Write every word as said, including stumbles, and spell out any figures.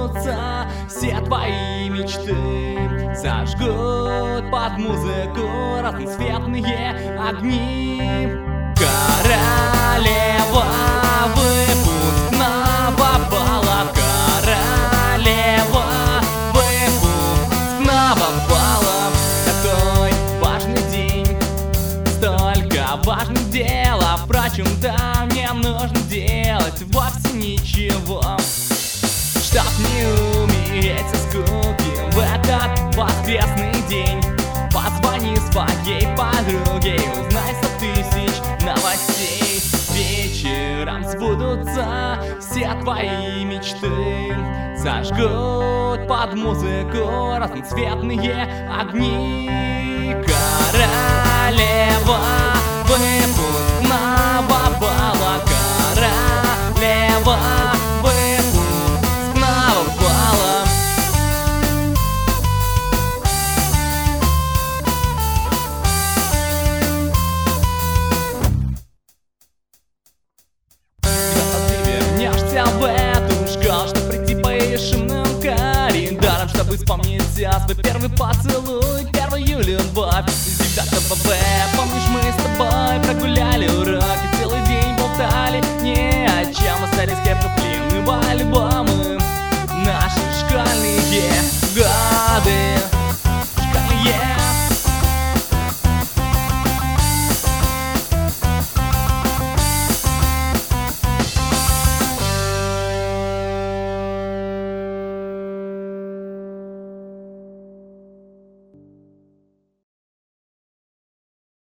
сбудутся все твои мечты. Зажгут под музыку разноцветные огни. Королева выпускного бала, королева выпускного бала. Такой важный день, столько важных дел, а впрочем, да, мне нужно делать вовсе ничего, чтоб не умереть со скуки в этот воскресный день. Позвони своей подруге и узнай сто тысяч новостей. Вечером сбудутся все твои мечты. Зажгут под музыку разноцветные огни. Королева выпускного бала, королева выпускного бала. В эту школу, чтоб прийти по ее шумным коридорам, чтобы вспомнить свой первый поцелуй, первую любовь. Зигзаг ПВ, помнишь, мы с тобой прогуляли уроки, целый день болтали ни о чем, остались крепко плены по-любому.